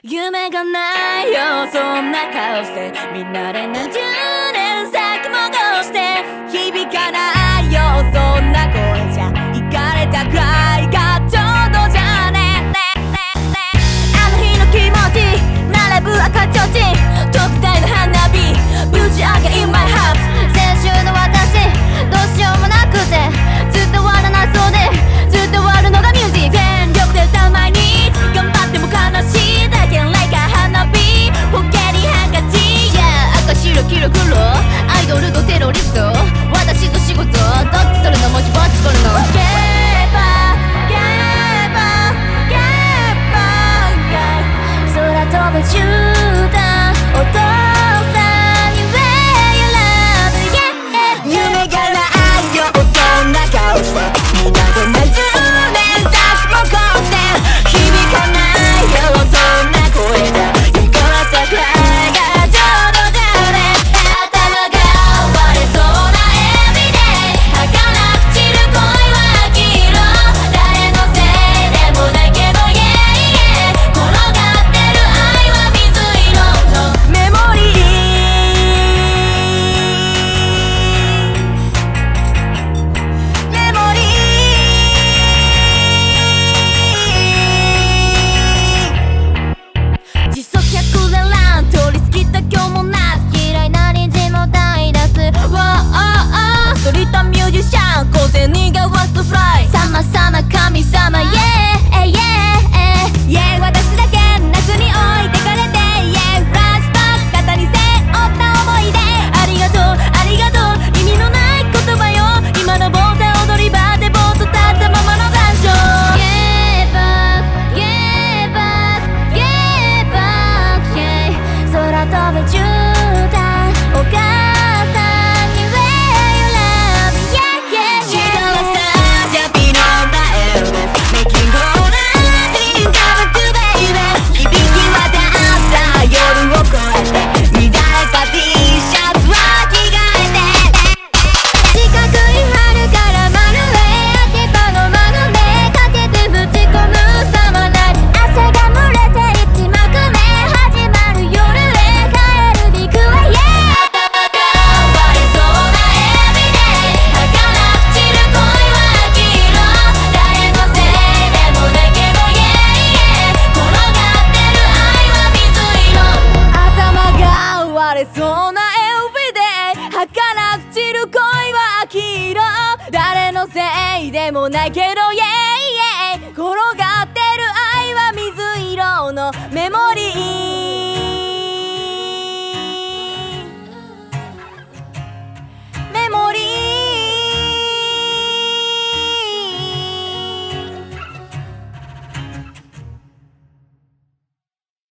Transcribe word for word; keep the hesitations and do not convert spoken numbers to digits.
夢がないよそんな顔してみんなで何十年先もこうして響かないよそんな声じゃイカれたくらいがちょうどじゃねあの日の気持ち並ぶ赤ちょうちん特大の花火ぶち上げ in my house 先週の私どうしようもなくてずっと終わらなそうでずっと終わるのがミュージック全力で歌う毎日頑張っても悲しいだけlike a花火ポケにハンカチ Yeah 赤白黄色黒アイドルとテロリスト私と仕事どっち取るの文字ぼっち取るの Get back Get back Get back 空飛ぶ絨毯お父さんに Where you love Yeah 夢がないよそんな顔してみんなで何十年先もこうして響かないよそんな声じゃいかれたくらいがちょうどじゃね頭が割れそうな Everyday 儚く散る恋は黄色誰のせいでもないけど Yeah yeah 転がってる愛は水色のメモリーメモリー時速ひゃくレラン通り過ぎた今日もな嫌いな隣人も歌い出す Wow ストリートミュージシャン小銭が Wants to fly 様々神様 Yeah yeah yeah 私だけ夏に置いてかれて Yeah フラッシュバック肩に背負った思い出ありがとうありがとう意味のない言葉よ今の棒で踊り場でぼーっと立ったままの残暑 Get back Get back Get back Yeah 空飛ぶ絨毯お母さんに Where you love Yeah yeah yeah 力さじゃビノーダエルメス Making all that dream come to baby 響き渡った夜を越えて乱れた T シャツは着替えて四角い春から丸へ秋葉の窓目かけてぶち込む様なり汗が蒸れて一幕目始まる夜へ帰るビクは Yeah 頭が割れそうな Everyday 儚く散る恋は黄色誰のせいでもないけど Yeah yeah 転がってる愛は水色頭が割れそうな Everyday 儚く散る恋は黄色誰のせいでもないけど Yeah yeah 転がってる愛は水色のメモリー